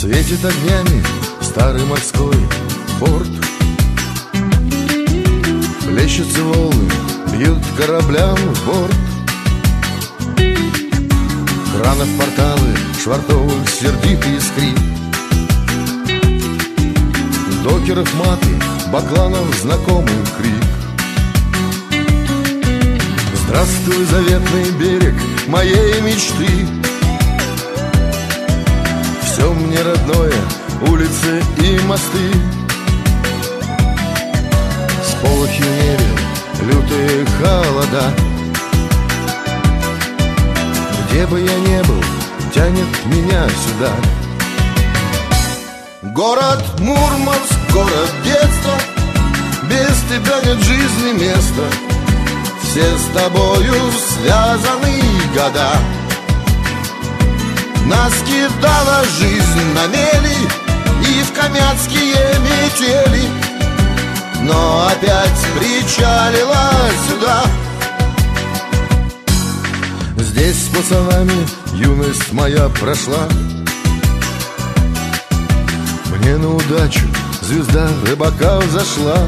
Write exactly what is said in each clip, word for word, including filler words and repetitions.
Светит огнями старый морской порт. Плещутся волны, бьют кораблям в борт. Кранов порталы, швартовых сердитый скрип. Докеров маты, бакланов знакомый крик. Здравствуй, заветный берег моей мечты. Все мне родное, улицы и мосты. Сполохи в небе, лютые холода. Где бы я ни был, тянет меня сюда. Город Мурманск, город детства. Без тебя нет жизни места. Все с тобою связаны года. Нас кидала жизнь на мели и в камятские метели, но опять причалила сюда. Здесь с пацанами юность моя прошла. Мне на удачу звезда рыбака взошла.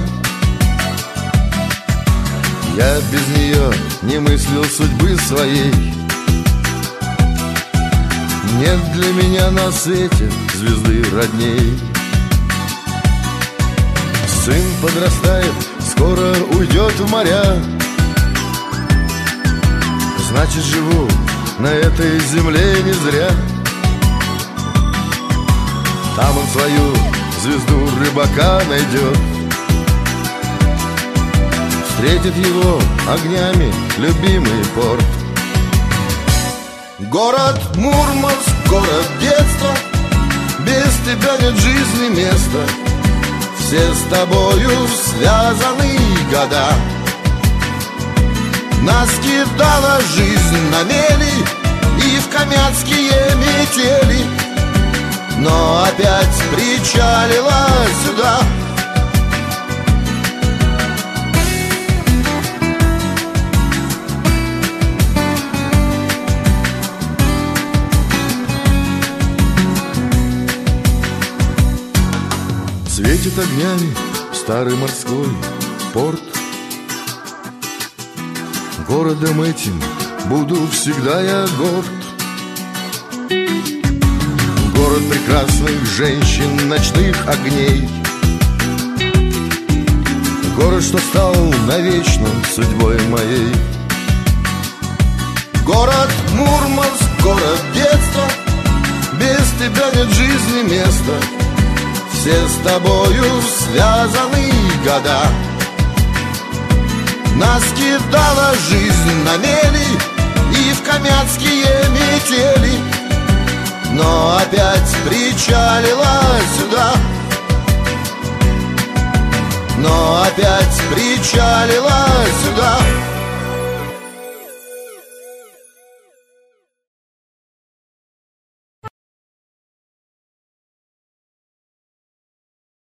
Я без нее не мыслил судьбы своей. Нет для меня на свете звезды родней. Сын подрастает, скоро уйдет в моря. Значит, живу на этой земле не зря. Там он свою звезду рыбака найдет. Встретит его огнями любимый порт. Город Мурманск, город детства. Без тебя нет жизни места. Все с тобою связаны года. Нас кидала жизнь на мели и в камятские метели, но опять причалила сюда. Светит огнями старый морской порт. Городом этим буду всегда я горд. Город прекрасных женщин, ночных огней. Город, что стал навечно судьбой моей. Город Мурманск, город детства. Без тебя нет жизни места. Все с тобою связаны года. Нас кидала жизнь на мели и в камятские метели, но опять причалила сюда. Но опять причалила сюда.